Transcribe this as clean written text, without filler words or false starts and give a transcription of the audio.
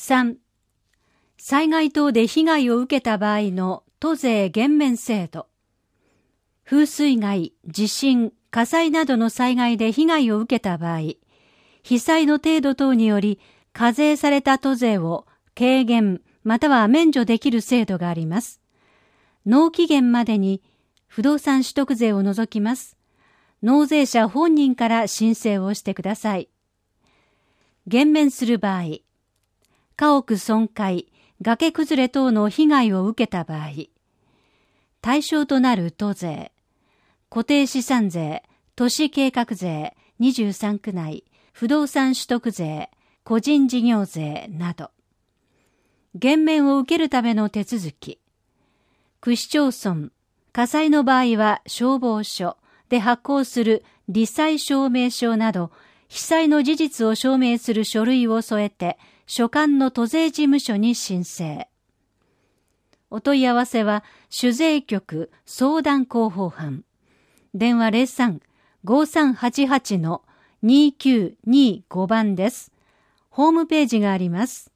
3、災害等で被害を受けた場合の都税減免制度。風水害、地震、火災などの災害で被害を受けた場合、被災の程度等により課税された都税を軽減または免除できる制度があります。納期限までに不動産取得税を除きます。納税者本人から申請をしてください。減免する場合、家屋損壊、崖崩れ等の被害を受けた場合、対象となる都税、固定資産税、都市計画税、23区内、不動産取得税、個人事業税など。減免を受けるための手続き。区市町村、火災の場合は消防署で発行する罹災証明書など、被災の事実を証明する書類を添えて、所管の都税事務所に申請。お問い合わせは、主税局相談広報班。電話03-5388-2925番です。ホームページがあります。